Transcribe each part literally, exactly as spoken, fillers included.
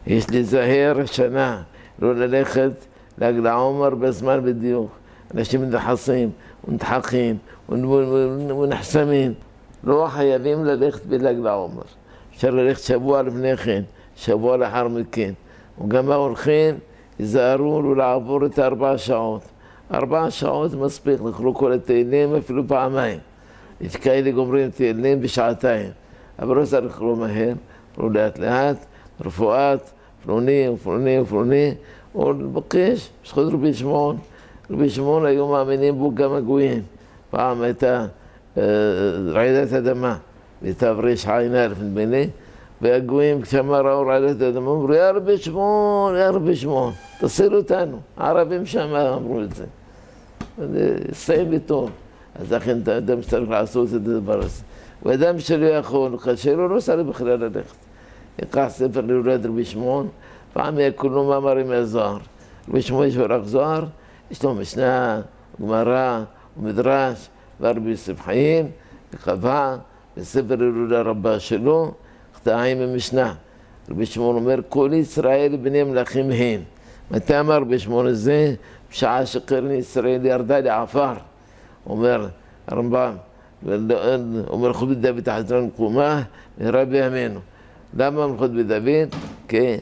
יש להיזהר השנה, לא ללכת ל"ג בעומר בזמן בדיוק. אנשים מדחסים ונדחקים ונחסמים. לא חייבים ללכת בל"ג בעומר. אפשר ללכת שבוע לפני כן, שבוע לאחר מכן. וגם ההולכים ייזהרו לא לעבור את ארבע שעות. ארבע שעות מספיק, לקרוא כל התהילים אפילו פעמיים. יש כאלה גומרים תהילים בשעתיים. אבל לא צריך לקרוא מהר, לקרוא לאט לאט, רפואת, פלוני ופלוני ופלוני, או לבקש, בזכות רבי שמעון. רבי שמעון היו מאמינים בו גם הגויים. פעם הייתה רעידת אדמה, בתר"ש ע"א נדמה לי, והגויים כשמה ראו רעידת אדמה, אמרו, יא רבי שמעון, יא רבי שמעון, תסיל אותנו. הערבים שם אמרו את זה. סיים בטוב. אז לכן אדם שצריך לעשות את הדבר הזה. ואדם שלא יכול, קשה לו, לא צריך בכלל ללכת. יקח ספר להולד רבי שמעון, פעם יהיה כולו מאמרים מהזוהר. רבי שמעון יש ורק זוהר, יש לו משנה, גמרא ומדרש, ורבי יוסף חיים, וקבע בספר הילולה רבה שלו, קטעים ממשנה. רבי שמעון אומר, כל ישראל בני מלכים הם. מתי אמר רבי שמעון הזה? בשעה שקרן ישראל ירדה לעפר. אומר הרמב"ם, אומר מלכות בית דוד תחזרה למקומה, מהרה בימינו. למה מלכות בית דוד? כי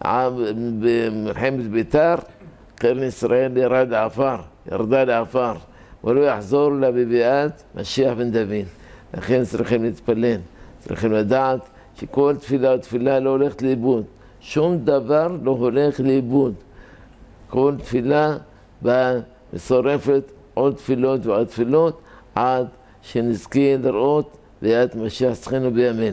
במלחמת ביתר, קרן ישראל ירד לעפר, ירדה לעפר, ולא יחזור לה בביאת משיח בן דוד. לכן צריכים להתפלל, צריכים לדעת שכל תפילה ותפילה לא הולכת לאיבוד. שום דבר לא הולך לאיבוד. כל תפילה באה ושורפת עוד תפילות ועוד תפילות, עד שנזכה לראות ביאת משיח צדקנו בימינו.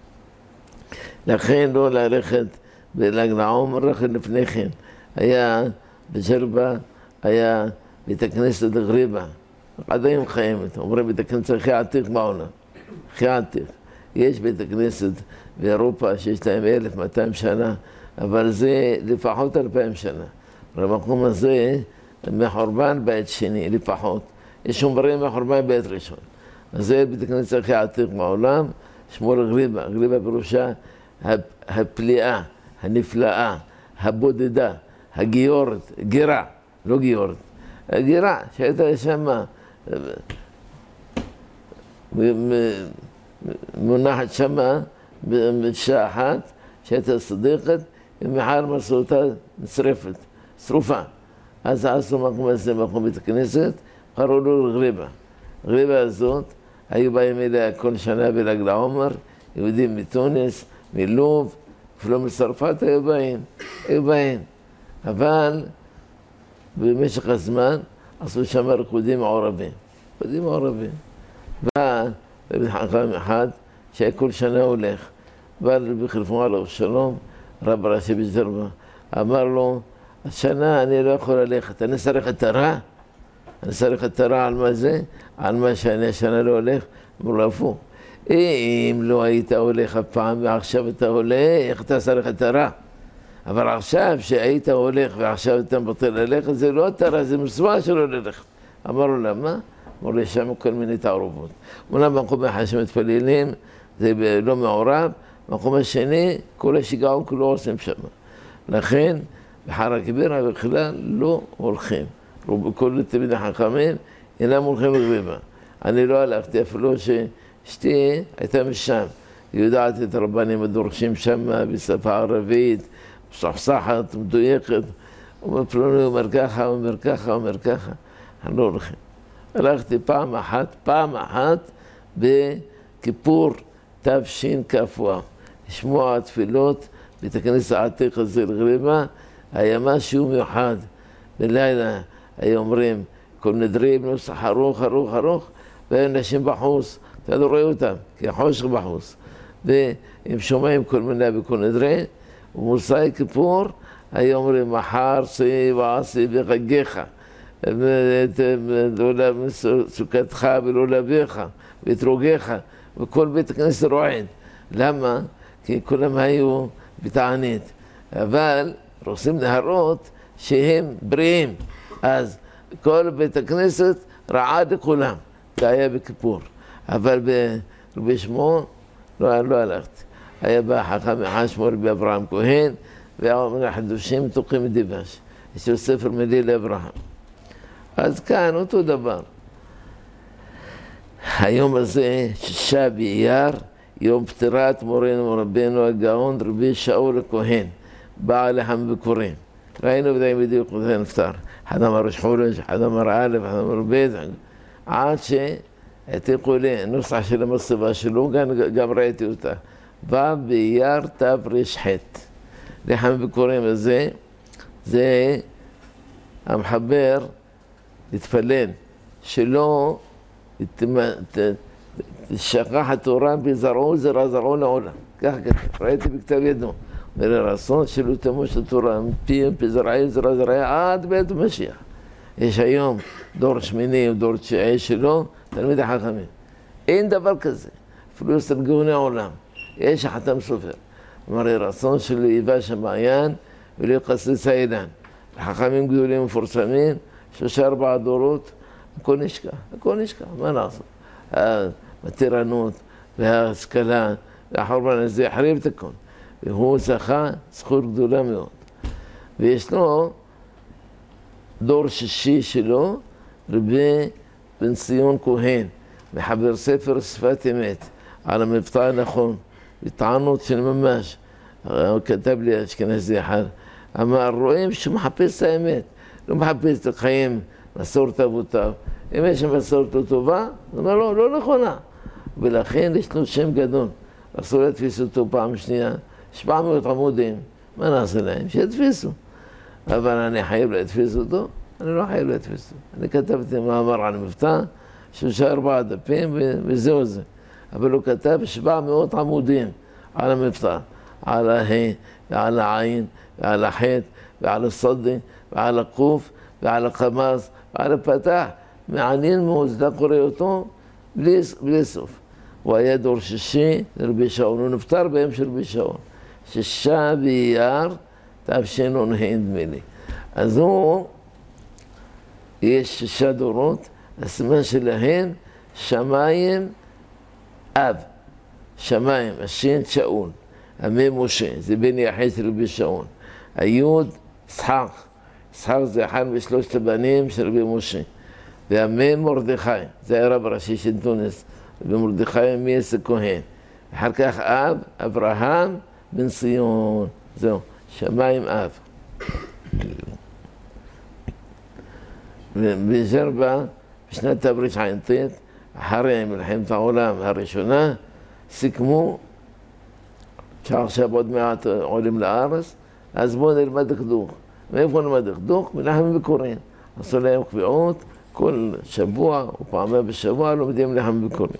לכן לא ללכת בל"ג בעומר, רק לפני כן. היה בג'רבה, היה בית הכנסת גריבה. עדיין חיימת, אומרים בית הכנסת הכי עתיק בעולם. הכי עתיק. יש בית הכנסת באירופה שיש להם אלף מאתיים שנה, אבל זה לפחות אלפיים שנה. במקום הזה, מחורבן בית שני, לפחות. יש אומרים מחורבן בית ראשון. אז זה בית הכנסת הכי עתיק בעולם, שמו גריבה. גריבה בראשה הפליאה, הנפלאה, הבודדה, הגיורת, גירה, לא גיורת. הגירה, שהייתה שמה, מונחת שמה בשעה אחת, שהייתה סדיקת, ומחר מסו אותה נשרפת, שרופה. אז עשו מקום הזה, מקום בית הכנסת, קראו לו גריבה. גריבה הזאת, היו באים אליה כל שנה בל"ג בעומר, יהודים מתוניס, מלוב, אפילו מצרפת היו באים, היו באים. אבל במשך הזמן עשו שם ריקודים מעורבים, ריקודים מעורבים. בא רבי חכם אחד שכל שנה הולך, בא רבי חלפון עליו שלום, רב ראשי בג'רבה, אמר לו, השנה אני לא יכול ללכת, אני צריך את הרע, אני צריך את הרע על מה זה, על מה שאני השנה לא הולך, אמרו לו הפוך. אם לא היית הולך אף פעם ועכשיו אתה הולך, אתה צריך את הרע. אבל עכשיו שהיית הולך ועכשיו אתה מבטל ללכת, זה לא את הרע, זה מצווה שלא ללכת. אמר לו למה? אמר לו שם כל מיני תערובות. אומנם במקום אחד שמתפללים, זה לא מעורב, במקום השני, כל השיגעון כולו עושים שם. לכן, בחר הכבירה בכלל לא הולכים. כל תלמידי החכמים אינם הולכים לגריבה. אני לא הלכתי, אפילו שאשתי הייתה משם. היא יודעת את הרבנים הדורשים שם בשפה ערבית, מסוחסחת, מדויקת. הוא אומר ככה, הוא אומר ככה, הוא אומר ככה. אני לא הולכים. הלכתי פעם אחת, פעם אחת בכיפור תשכ"ו. לשמוע תפילות, בית הכנסת העתיק הזה לגריבה, היה משהו מיוחד. בלילה היו אומרים, כל נדרים, נוסח ארוך, ארוך, ארוך, והיו נשים בחוץ, אתה לא רואה אותם, כי החושך בחוץ. והם שומעים כל מיני בכל נדרי, ומוסאי כיפור, היו אומרים, מחר צאי ועשי בחגיך, סוכתך ולא לביך, ואתרוגיך, וכל בית הכנסת רועד. למה? כי כולם היו בתענית. אבל רוצים להראות שהם בריאים. אז כל בית הכנסת רעד לכולם. זה היה בכיפור. אבל ברבי שמעון לא, לא הלכתי. היה בא חכם אחד שמו רבי אברהם כהן, ומן החידושים מתוקים מדבש. יש לו ספר מלא לאברהם. אז כאן אותו דבר. היום הזה, שישה באייר, יום פטירת מורנו ורבנו הגאון רבי שאול הכהן, בעל לחם ביקורים. ראינו ודאי בדיוק מתי נפטר. אחד אמר ראש חודש, אחד אמר א', אחד אמר ב', עד שהעתיקו לי נוסח של המסובה שלו, גם, גם ראיתי אותה. ו' באייר תר"ח. לחם ביקורים הזה, זה המחבר התפלל שלא תשכח התורה בזרעו זרע זרעו לעולם. ככה ככה, ראיתי בכתב ידו. ולרצון שלא תמוש התורה מפי מפי זרעי זרע זרעי עד בית המשיח. יש היום דור שמיני ודור תשיעי שלו, תלמיד החכמים. אין דבר כזה, אפילו אצל גאוני העולם. יש החתם סופר. מראה רצון שלו ייבש המעיין ולא יחסס האילן. חכמים גדולים מפורסמים, שלושה ארבעה דורות, הכל נשכח, הכל נשכח, מה לעשות? המתירנות וההשכלה והחורבן הזה יחריב את הכל. והוא זכה זכות גדולה מאוד. ויש לו דור שישי שלו, רבי בן ציון כהן, מחבר ספר שפת אמת, על המבטא הנכון, בטענות של ממש. הוא כתב לי אשכנזי אחד, אמר, רואים שהוא מחפש את האמת, לא מחפש את החיים, מסורת אבותיו. אם יש מסורת לא טובה, הוא אומר, לא, לא נכונה. ולכן יש לו שם גדול. אסור להדפיס אותו פעם שנייה, שבע מאות עמודים, מה נעשה להם? שידפיסו. אבל אני חייב להדפיס אותו, אני לא חייב להדפיס אותו. אני כתבתי מאמר על מבטא, שלושה ארבעה דפים וזהו זה. אבל הוא כתב שבע מאות עמודים על המבטא, על ההי, ועל העין, ועל החטא, ועל הסודי, ועל הקוף, ועל החמאס, ועל הפתח. מעניין מאוד, אתה קורא אותו בלי, בלי סוף. הוא היה דור שישי לרבי שאול, הוא נפטר ביום של רבי שאול. שישה באייר תשנ"ה נדמה לי. אז הוא, יש שישה דורות, הסימן שלהם שמיים אב, שמיים, השין שאול, המם משה, זה בן יחיד של רבי שאול. היוד יצחק, יצחק זה אחד משלושת הבנים של רבי משה. והמם מרדכי, זה היה רב ראשי של תוניס, ומרדכי מייס הכהן. אחר כך אב, אברהם בן ציון, זהו, שמיים אב. בז'רבה, בשנת תרע"ט, אחרי מלחמת העולם הראשונה, סיכמו שעכשיו עוד מעט עולים לארץ, אז בואו נלמד דקדוק. מאיפה נלמד דקדוק? מלחם ביקורים. עשו להם קביעות, כל שבוע או פעמיים בשבוע לומדים לחם ביקורים.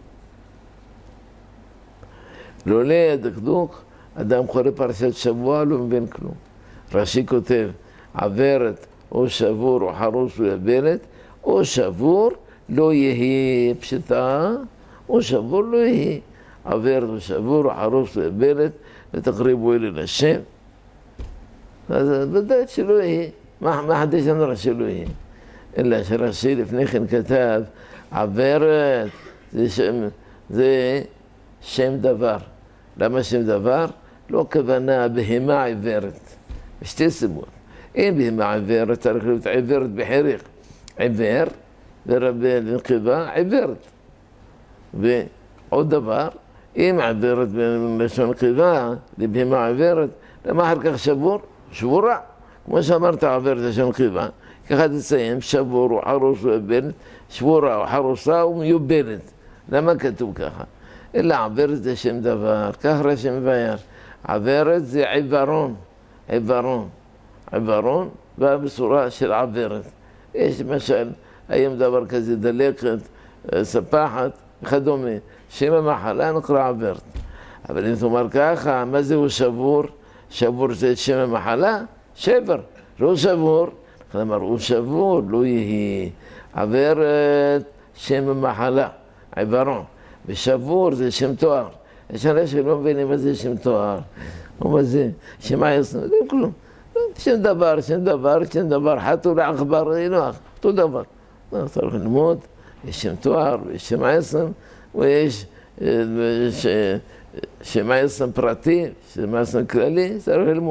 לולא הדקדוק, אדם קורא פרשת שבוע לא מבין כלום. רש"י כותב, עברת או שבור או חרוש או יבלת, או שבור לא יהי פשטה, או שבור לא יהי. עברת או שבור או חרוש או יבלת, ותקריבו אלי לשם. אז בדעת שלא יהי. מה, מה חדש אמרה שלא יהי? אלא שרש"י לפני כן כתב, עברת זה שם, זה שם דבר. למה שם דבר? לא כוונה בהמה עיוורת. בשתי סיבות. אם בהמה עיוורת, צריך להיות עיוורת בחיריך. עיוור, ונקבה עיוורת. ועוד דבר, אם עיוורת בלשון נקבה, לבהמה עיוורת, למה אחר כך שבור? שבורה. כמו שאמרת, עיוורת בלשון נקבה. ככה תסיים, שבור או חרוש או יבלת, שבורה או חרוסה ומיובלת. למה כתוב ככה? אלא עיוורת זה שם דבר, כך רש"י מבאר. עיוורת זה עיוורון, עיוורון. עיוורון בא בצורה של עיוורת. יש למשל, היום דבר כזה, דלקת, ספחת, וכדומה. שם המחלה נקרא עיוורת. אבל אם תאמר ככה, מה זהו שבור? שבור זה שם המחלה? שבר, לא שבור. כלומר, הוא שבור, לא יהי. עיוורת, שם המחלה, עיוורון. ושבור זה שם תואר. יש אנשים שלא מבינים מה זה שם תואר. או מה זה, שם עיסון, לא יודעים כלום. שם דבר, שם דבר, שם דבר, חתול עכבר, אינוח, אותו דבר. צריך ללמוד, יש שם תואר, יש שם עיסון, ויש שם עיסון פרטי, שם עיסון כללי, צריך ללמוד.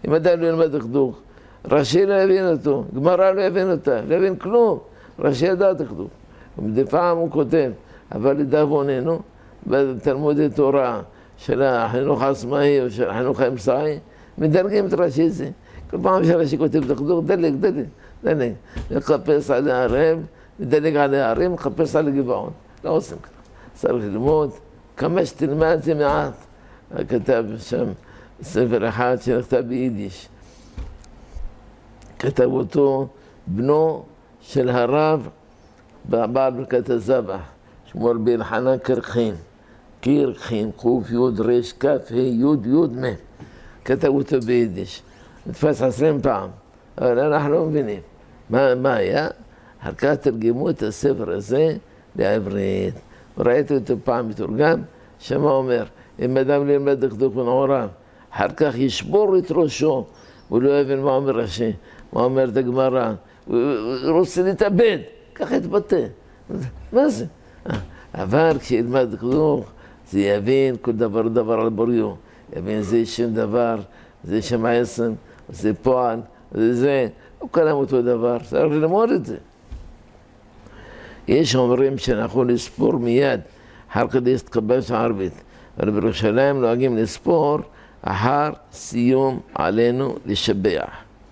אם אדם לא ילמד דקדוק, רש"י לא יבין אותו, גמרא לא יבין אותה, לא יבין כלום. רש"י ידע דקדוק. ומדי פעם הוא כותב, אבל לדאבוננו, בתלמודי תורה של החינוך העצמאי או של החינוך האמצעי, מדרגים את רש"י זה. כל פעם שרש"י כותב דקדוק, דלג, דלג, דלג. לחפש על הערים, מדלג על הערים, לחפש על הגבעון. לא עושים ככה. צריך ללמוד, כמה שתלמד זה מעט. כתב שם ספר אחד שנכתב ביידיש. כתב אותו בנו של הרב בעל ברכת הזבח, שמואל בן חנן קרחין, קרחין, קוף יוד רש כף ה' יוד יוד מ'. כתב אותו ביידיש. נתפס עשרים פעם, אבל אנחנו לא מבינים. מה, מה היה? אחר כך תרגמו את הספר הזה לעברית. ראיתי אותו פעם מתורגם, שמה אומר, אם אדם לא ילמד דקדוק ונעוריו, אחר כך ישבור את ראשו, הוא לא יבין מה אומר רש"י, מה אומר את הגמרא, הוא רוצה להתאבד, ככה יתבטא. מה זה? אבל כשילמד דקדוק, זה יבין כל דבר דבר על בוריו, יבין זה שם דבר, זה שם עצם, זה פועל, זה זה, לא כולם אותו דבר, צריך ללמוד את זה. יש אומרים שאנחנו לספור מיד, אחר כדי להתקבל שערבית, אבל בירושלים נוהגים לספור אחר סיום עלינו לשבח.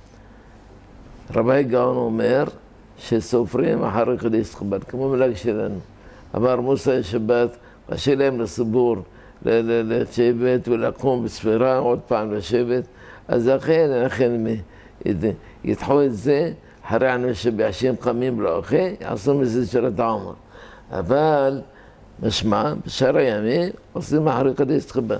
רבי גאון אומר שסופרים אחר כדי להתקבל, כמו מלאג שלנו. אמר מוסא שבת, קשה להם לסבור, לשבת ולקום בספירה, עוד פעם לשבת, אז אכן, אכן ידחו את זה, אחרי אנו שבעשים קמים לאוכל, יעשו מזה שרת העומר. אבל, משמע, בשאר הימים, עושים אחרי כדי להתקבל.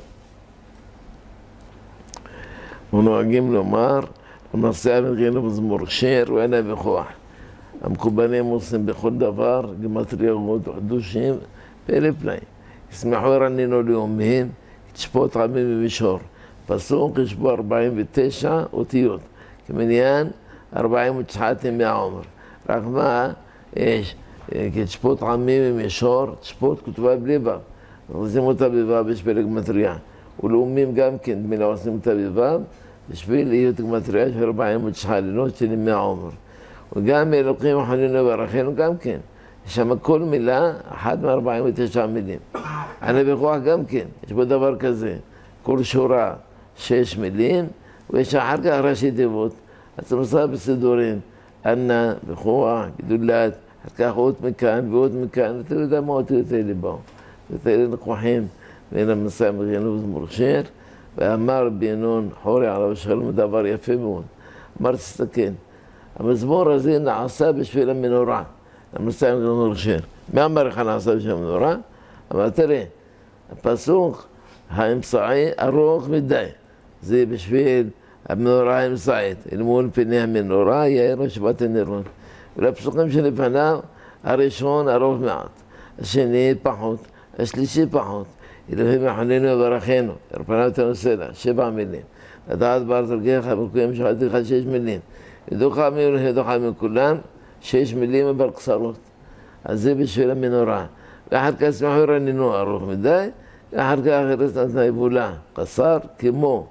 ונוהגים לומר, למעשה מגיעים מזמור שיר ואינה בכוח. המקובלים עושים בכל דבר, גמטריות וחדושים, פלא פלאים. ישמחו רנינו לאומיהם, תשפוט רבים במישור. פסוק יש בו ארבעים ותשע אותיות, כמניין ארבעים ותשעת מהעומר. רק מה, יש, תשפוט עמים במישור, תשפוט כתובה בלי ו'. עושים אותה בו' בשביל גמטריה. ולאומים גם כן, דמילה עושים אותה בו' בשביל להיות גמטריה של ארבעים ותשע לילות של ימי העומר. וגם אלוקים החנינו וברכנו גם כן. יש שם כל מילה, אחת מ-ארבעים ותשע מילים. ענה בכוח גם כן, יש בו דבר כזה. כל שורה, שש מילים, ויש אחר כך ראשי תיבות. אז נוסע בסידורים, ענה, בכוח, גדולת, אחר כך אות מכאן ועוד מכאן, אתה יודע מה אותיות האלה באו. את האלה לקוחים בין המסע מגינו מזמור שיר, ואמר בינון חורי עליו שלום דבר יפה מאוד. אמר תסתכל, המזמור הזה נעשה בשביל המנורה, המסע מגינו שיר. מה אמר לך נעשה בשביל המנורה? אמר תראה, הפסוק האמצעי ארוך מדי, זה בשביל המנורה האמצעית, אל מול פני המנורה יאיר שבת הנרות. ולפסוקים שלפניו, הראשון ארוך מעט, השני פחות, השלישי פחות. אלוהים יחוננו וברכנו, ירפא אותנו סלע, שבע מילים. לדעת בר דרכך ובקויים שחלתיך שש מילים. ידוך עמים ולהדוך עמים כולם, שש מילים אבל קצרות. אז זה בשביל המנורה. ואחר כך שמחו רנינו ארוך מדי, ואחר כך ארץ נתנה יבולה, קצר כמו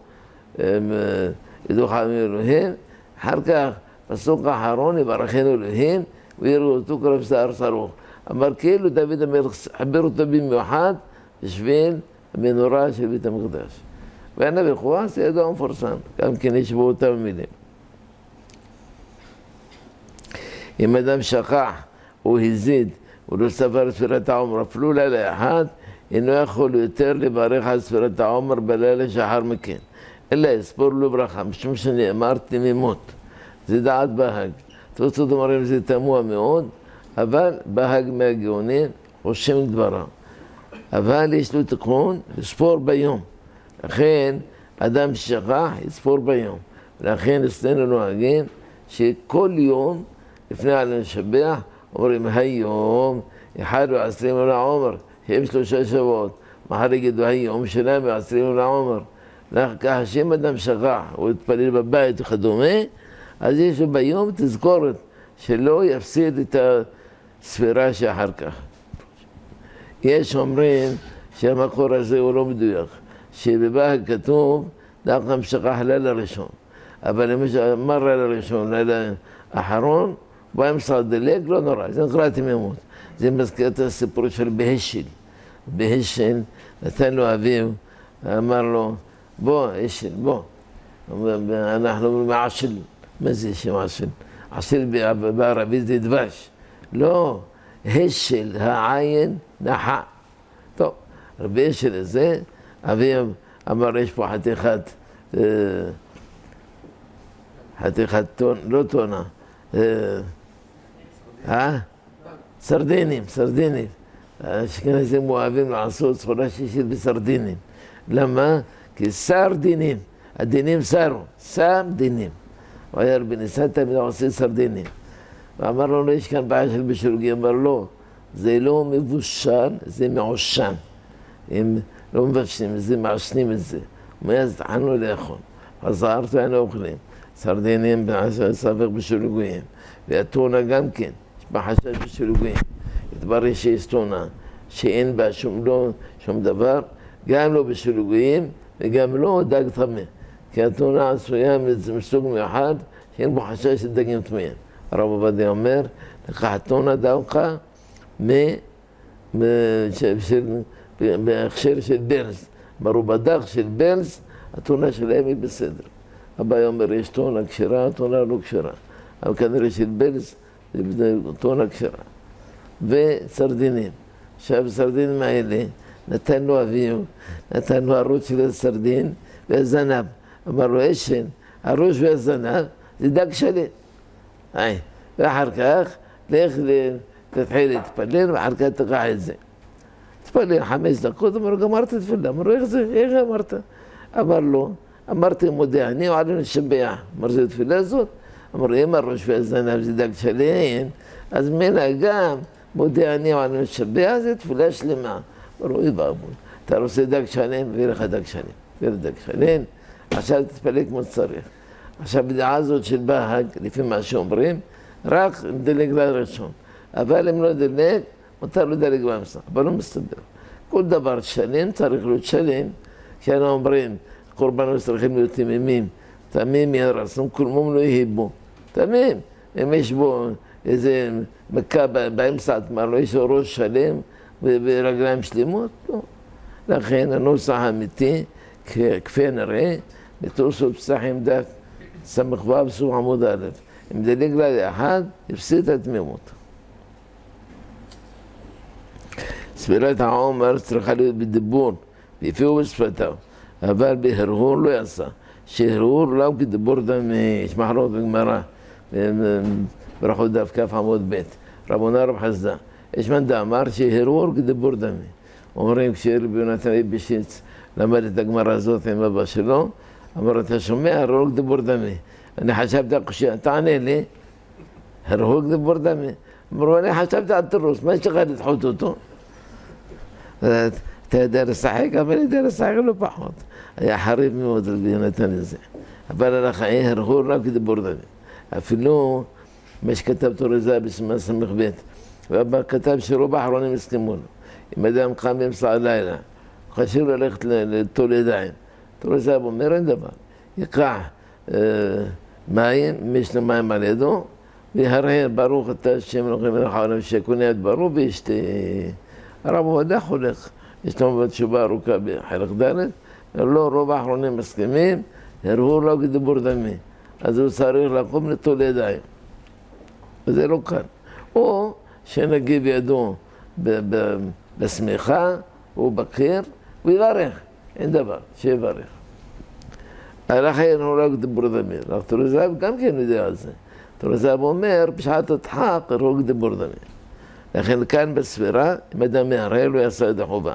ידוך עמים אלוהים. אחר כך פסוק האחרון יברכנו אלוהים, ויראו אותו כרב שיער צרוך. אמר כאילו דוד המלך חבר אותו במיוחד בשביל המנורה של בית המקדש. וענה בכוח זה ידוע ומפורסם, גם כן ישבו אותם מילים. אם אדם שכח או הזיד ולא ספר ספירת העומר אפילו לילה אחד, אינו יכול יותר לברך על ספירת העומר בלילה שאחר מכן. אלא יספור לו ברכה, משום שנאמר תמימות. זה דעת בהג. תוצאות אומרים זה תמוה מאוד, אבל בהג מהגאונים חושם דברה. אבל יש לו תיקון לספור ביום. לכן אדם ששכח יספור ביום. ולכן אצלנו נוהגים שכל יום לפני על לשבח אומרים היום אחד ועשרים עולה עומר, הם שלושה שבועות. מחר יגידו היום שלהם ועשרים עולה עומר. ככה שאם אדם שכח או יתפלל בבית וכדומה, אז יש לו ביום תזכורת שלא יפסיד את הספירה שאחר כך. יש אומרים שהמקור הזה הוא לא מדויק, שבבהג כתוב דווקא שכח לילה ראשון. אבל אם יש מר לילה ראשון, לילה אחרון, בוא ימסר דלג, לא נורא, זה נקרא תמימות. זה מזכיר את הסיפור של בהשל. בהשל נתן לו אביו, אמר לו, בוא, השל, בוא. אנחנו מעשל, מה זה שמעשל? עשל בערבית זה דבש. לא, השל, העין, נחה. טוב, רבי השל הזה, אביו אמר, יש פה חתיכת, חתיכת טון, לא טונה, אה? סרדינים, סרדינים. האשכנזים אוהבים לעשות סחורה שישית בסרדינים. למה? כי סרדינים, הדינים סרו, סרדינים. הוא היה רבי ניסן תמיד עושה סרדינים. ואמר לנו, יש כאן בעיה של בשרוגי, אמר לא, זה לא מבושל, זה מעושן. הם לא מבשלים את זה, מעשנים את זה. ומאז התחלנו לאכול. חזרת והיינו אוכלים. סרדינים סבך בשרוגיים. והטונה גם כן, יש בה חשש בשרוגיים. התברר שיש טונה, שאין בה שום, לא, שום דבר, גם לא בשרוגיים וגם לא דג טמא. כי הטונה עשויה מסוג מיוחד, שאין בו חשש לדגים טמאים. הרב עובדיה אומר, לקח טונה דווקא בהכשר של ברס. מרובדך של ברס, הטונה שלהם היא בסדר. הבא אומר, יש טונה כשרה, הטונה לא כשרה. אבל כנראה של ברס, זה טונה כשרה. וסרדינים. עכשיו הסרדינים האלה, נתן לו אביו, נתן לו הראש של הסרדין והזנב. אמר לו, אשן, הראש והזנב זה דג שלם. היי, ואחר כך, לך תתחיל להתפלל, ואחר כך תקח את זה. תתפלל חמש דקות, אמר לו, גמרת תפילה. אמר לו, איך זה? איך אמרת? אמר לו, אמרתי מודה, אני עלינו לשבח. אמר, זה תפילה הזאת? אמר לו, אם הראש והזנב זה דג שלם, אז מנה גם מודה אני עלינו לשבח, זה תפילה שלמה. אמר לו, אוי ואבוי, אתה רוצה דג שלם, ויהיה לך דג שלם. ויהיה דג שלם, עכשיו תתפלל כמו שצריך. עכשיו בדעה הזאת של בהג, לפי מה שאומרים, רק דלג לראשון. אבל אם לא דלג, מותר לו דלג במסך, אבל לא מסתבר. כל דבר שלם צריך להיות שלם, כשאנו אומרים, קורבנות צריכים להיות תמימים, תמים ירסום, כלמום לא יהיה בו. תמים, אם יש בו איזה מכה באמצע, מה לא יש לו ראש שלם ורגליים שלמות? לא. לכן הנוסח האמיתי, כפי נראה, בתוספות פסחים דף סמך ו' סוף עמוד א', אם דלג לאחד, הפסיד את התמימות. ספירת העומר צריכה להיות בדיבור, בפיו ובשפתיו, אבל בהרהור לא יעשה. שהרהור לא כדיבור דם, יש מחלוקת בגמרא, ברכות דף כ' עמוד ב', רבונה רב חסדא. יש מאן דאמר שהרהור כדיבור דמי. אומרים כשרבי יונתן אייבשיץ למד את הגמרא הזאת עם אבא שלו, אמר, אתה שומע, הרהור כדיבור דמי. אני חשבתי, תענה לי, הרהור כדיבור דמי. אמרו, אני חשבתי על תירוץ, מה יש לך לדחות אותו? אתה יודע לשחק, אבל אני יודע לשחק לא פחות. היה חריף מאוד רבי יונתן לזה. אבל הלכה, הרהור רק כדיבור דמי. אפילו מה שכתב תורזה בסימן סמך ב', ואבא כתב שרוב האחרונים הסכימו לו. אם אדם קם באמצע הלילה, חשוב ללכת לטול ידיים. תורזה אומר, אין דבר. יקח מים, יש לו מים על ידו, ויהרהר, ברוך אתה השם אלוהים מלך העולם שכוני את ברוך וישתה. הרב עובדיה הולך, יש לו תשובה ארוכה בחלק ד', לא, רוב האחרונים מסכימים, הרהור לא כדיבור דמי. אז הוא צריך לקום לטול ידיים. וזה לא כאן. או שנגיב ידו בשמיכה, או בקיר, ויברך. אין דבר, שיברך. לכן הוא לא כדיבור דמי. רק תורזב גם כן יודע על זה. תורזב אומר, בשעת הדחק, הוא כדיבור דמי. לכן כאן בספירה, אם אדם מהרהר, לא יעשה את החובה.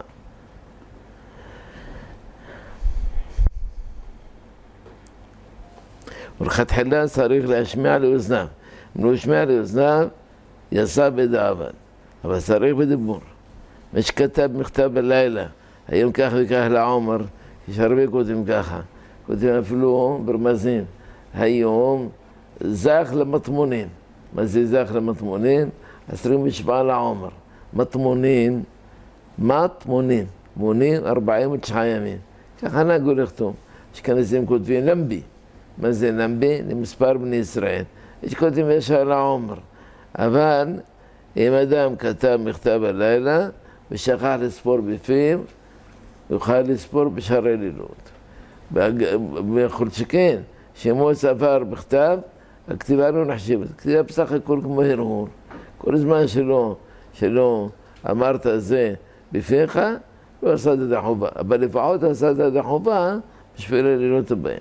ולכתחילה צריך להשמיע לאוזניו. אם לא ישמיע לאוזניו, יעשה בדיעבד. אבל צריך בדיבור. מי שכתב מכתב בלילה, היום כך וכך לעומר, יש הרבה כותבים ככה. כותבים אפילו ברמזים. היום זך למטמונים. מה זה זך למטמונים? עשרים ושבעה לעומר. מטמונים, מטמונים. מונים ארבעים ותשעה ימים. ככה נהגו לכתוב. אשכנזים כותבים למבי. מה זה נמבי? למספר בני ישראל. יש כותבים ישר לעומר. אבל אם אדם כתב מכתב הלילה ושכח לספור בפיו, יוכל לספור בשאר הלילות. בכל שכן, שאמו ספר בכתב, הכתיבה לא נחשבת. הכתיבה בסך הכל כמו הרהור. כל זמן שלא, שלא אמרת זה בפיך, לא עשה את החובה. אבל לפחות עשה את החובה בשביל הלילות הבאים.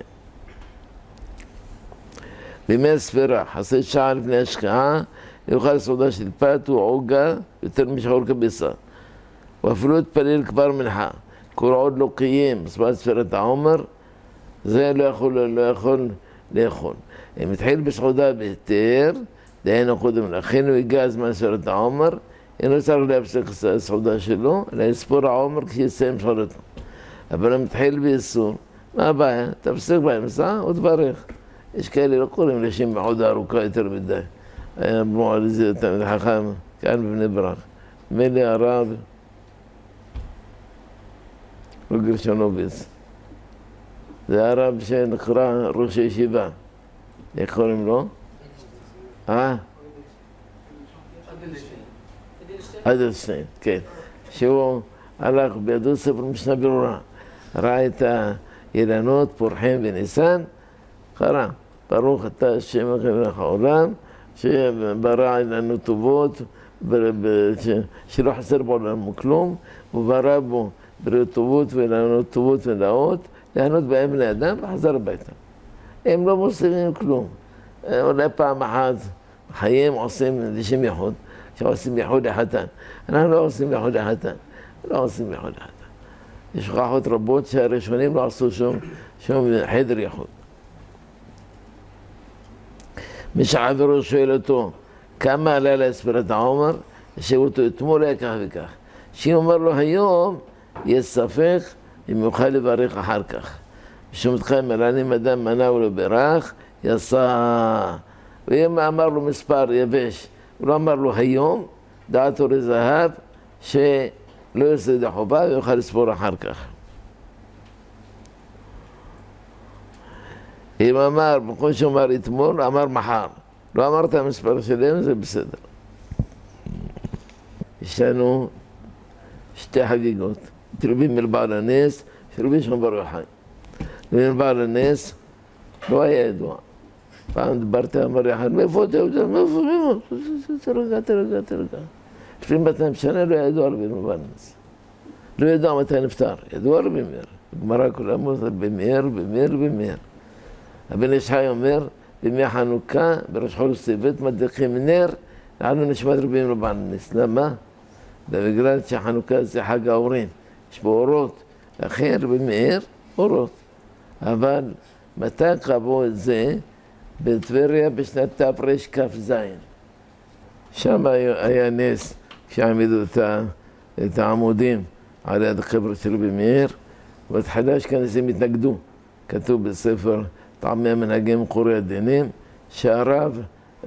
בימי ספירה, חסי שעה לפני השקעה, יאכל סעודה של פת או עוגה יותר משחור כביסה. ואפילו התפלל כבר מנחה. כל עוד לא קיים בסביבת ספירת העומר, זה לא יכול, לא יכול לאכול. אם התחיל בסעודה בהיתר, דהיינו קודם לכן הוא הגיע זמן ספירת העומר, אינו צריך להפסיק את הסעודה שלו, אלא לספור העומר כשיסיים סעודתו. אבל אם התחיל באיסור, מה הבעיה? תפסיק באמצע ותברך. יש כאלה לא קוראים לשם בעודה ארוכה יותר מדי. אמרו על זה תלמיד חכם, כאן בבני ברק. מלי הרב, רוג גרשונוביץ. זה הרב שנקרא ראש הישיבה. איך קוראים לו? אה? אדלשטיין, כן. שהוא הלך בידו ספר משנה ברורה. ראה את האילנות פורחים בניסן, קרא, ברוך אתה השם מלך העולם, שברא אילנות טובות, שלא חסר בעולם כלום, וברא בו בריאות טובות ואילנות טובות ונאות, ליהנות בהם בני אדם וחזר הביתה. הם לא מוסיפים כלום. אולי פעם אחת חיים עושים לשם יחוד, שעושים יחוד לחתן. אנחנו לא עושים יחוד לחתן, לא עושים יחוד לחתן. יש הוכחות רבות שהראשונים לא עשו שום, שום חדר יחוד. מי שחברו שואל אותו, כמה עלה לספירת העומר? ישב אותו אתמול היה כך וכך. שאם אומר לו היום, יש ספק אם יוכל לברך אחר כך. משום אתכם, אלא אם אדם מנה ולא ברך, יסע. ואם אמר לו מספר יבש, הוא לא אמר לו היום, דעתו לזהב, שלא יעשה את החובה ויוכל לספור אחר כך. אם אמר, בכל שאומר אתמול, אמר מחר. לא אמרת המספר שלהם, זה בסדר. יש לנו שתי חגיגות. רבי מרבעל הנס, רבי שמעון בר יוחאי. רבי מרבעל הנס לא היה ידוע. פעם דיברתי על בר יוחאי, מאיפה אתה יודע? מאיפה? תרגע, תרגע, תרגע. לפני מאתיים שנה לא היה ידוע רבי מרבעל הנס. לא ידוע מתי נפטר, ידוע רבי מאיר. בגמרא כולם אומרים רבי מאיר, רבי מאיר, רבי מאיר. הבן איש חי אומר, בימי חנוכה, בראש חודש טבת, מדליקים נר, לענו נשמת רבי מרבעל הנס. למה? בגלל שחנוכה זה חג האורים, יש בו אורות, לכן רבי מאיר, אורות. אבל מתי קבעו את זה? בטבריה בשנת תרכ"ז. שם היה נס, כשעמידו את העמודים על יד הקבר של רבי מאיר, ובהתחלה שכנסים התנגדו. כתוב בספר טעמי המנהגים וקוראי הדינים, שהרב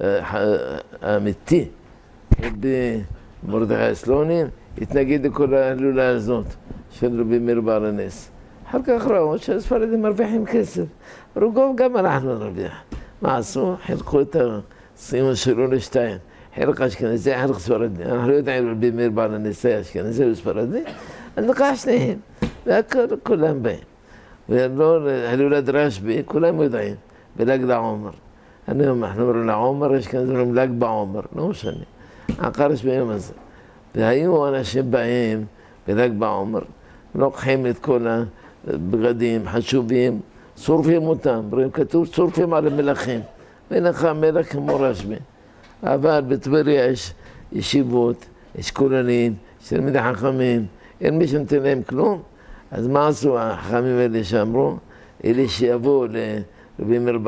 האמיתי, רבי מרדכי סלונים, התנגד לכל ההילולה הזאת של רבי מאיר בעל הנס. אחר כך ראו שהספרדים מרוויחים כסף. רוגוב גם אנחנו נרוויח. מה עשו? חילקו את הסיום שלו לשתיים. חלק אשכנזי, חלק ספרדי. אנחנו לא יודעים רבי מאיר בעל הנס היה אשכנזי וספרדי, אז נקרא שניהם. וכולם באים. ולא הילולת רשב"י, כולם יודעים, בל"ג בעומר. אנחנו אומרים לעומר, יש כאן אומרים ל"ג בעומר, לא משנה. עקרש ביום הזה. והיו אנשים באים בל"ג בעומר, לוקחים את כל הבגדים חשובים, שורפים אותם, כתוב שורפים על המלכים, מלך המלך כמו רשב"י. אבל בטבריה יש ישיבות, יש כוללים, יש תלמידי חכמים, אין מי שנותן להם כלום. אז מה עשו החכמים האלה שאמרו? אלה שיבואו לרבי מאיר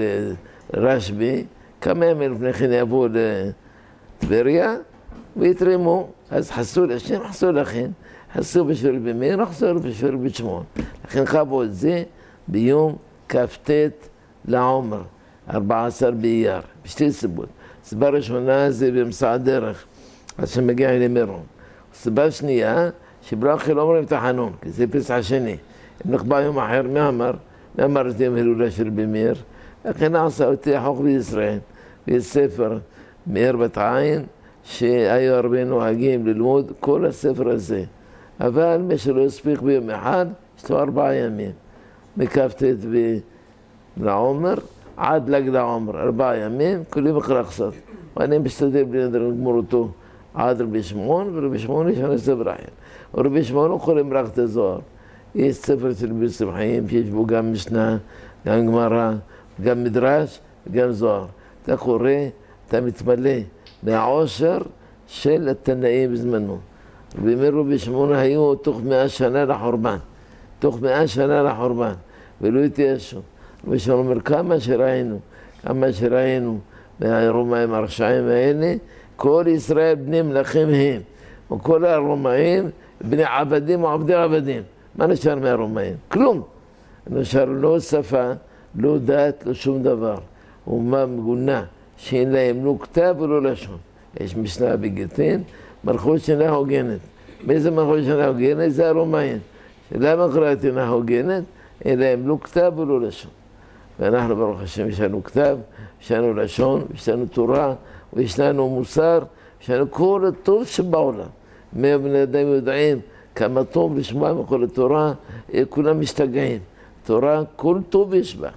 לרשב"י, כמה ימים לפני כן יבואו לטבריה ויתרמו. אז חסו לשם, חסו לכן, חסו בשביל רבי מאיר, חסו בשביל רבי שמעון. לכן קבעו את זה ביום כ"ט לעומר, ארבעה עשר באייר, בשתי סיבות. סיבה ראשונה זה במסע הדרך, עד שמגיע למירון. סיבה שנייה, שברכה לא אומרים תחנון, כי זה פסח שני. אם נקבע יום אחר, מי אמר? אמרתם הילולה של רבי מאיר, לכן עשה אותי החוק בישראל. יש ספר מאיר בת עין, שהיו הרבה נוהגים ללמוד כל הספר הזה. אבל מי שלא הספיק ביום אחד, יש לו ארבעה ימים. מקפת לעומר עד ל"ג לעומר, ארבעה ימים, כולי מקרא קצת. ואני משתדל בלי נדר לגמור אותו עד רבי שמעון, ורבי שמעון יש לנו ספר אחר. ורבי שמעון הוא קורא מלאכת הזוהר. יש ספר של רבי יוסף חיים, שיש בו גם משנה, גם גמרא, גם מדרש, וגם זוהר. אתה קורא, אתה מתמלא מהעושר של התנאים בזמנו. רבי מאיר ורבי שמעון היו תוך מאה שנה לחורבן. תוך מאה שנה לחורבן, ולא התייאשו. רבי שמעון אומר, כמה שראינו, כמה שראינו מהרומאים הרשעים האלה, כל ישראל בני מלכים הם, וכל הרומאים בני עבדים או עבדי עבדים. מה נשאר מהרומאים? כלום. נשאר לא שפה, לא דת, לא שום דבר. אומה מגונה, שאין להם לא כתב ולא לשון. יש משנה בגיטין, מלכות שאינה הוגנת. באיזה מלכות שאינה הוגנת? זה הרומאים. למה קראתי אינה הוגנת? אין להם לא כתב ולא לשון. ואנחנו ברוך השם יש לנו כתב, יש לנו לשון, יש לנו תורה, ויש לנו מוסר, יש לנו כל הטוב שבעולם. מאה בני אדם יודעים כמה טוב לשמוע מכל התורה, כולם משתגעים. תורה, כל טוב יש בה.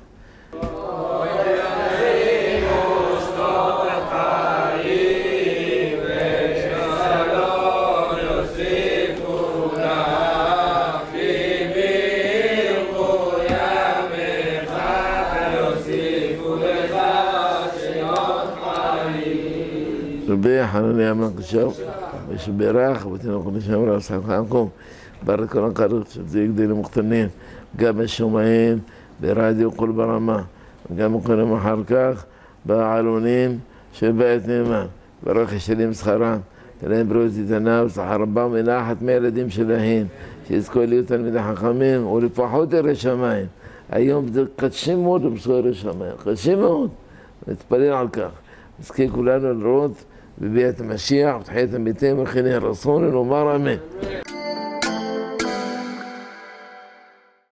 רבי חנניה המלך שוב, ושברך, ותנוך נשם רב סחנקום, ברק כל הקרות, שזה יגדלים מוקטנים, גם השומעים, ברדיו כל ברמה, וגם קוראים אחר כך, בעלונים של בית נאמן, ברוך ישלים שכרם, תלהם בריאות איתנה ושכר רבם מנחת מהילדים שלהם, שיזכו להיות תלמידי חכמים, ולפחות ירא שמיים. היום זה קשים מאוד למסור ירא שמיים, קשים מאוד, נתפלל על כך. נזכה כולנו לראות בביאת המשיח ותחיית המתים וכן הרצון ונאמר אמן.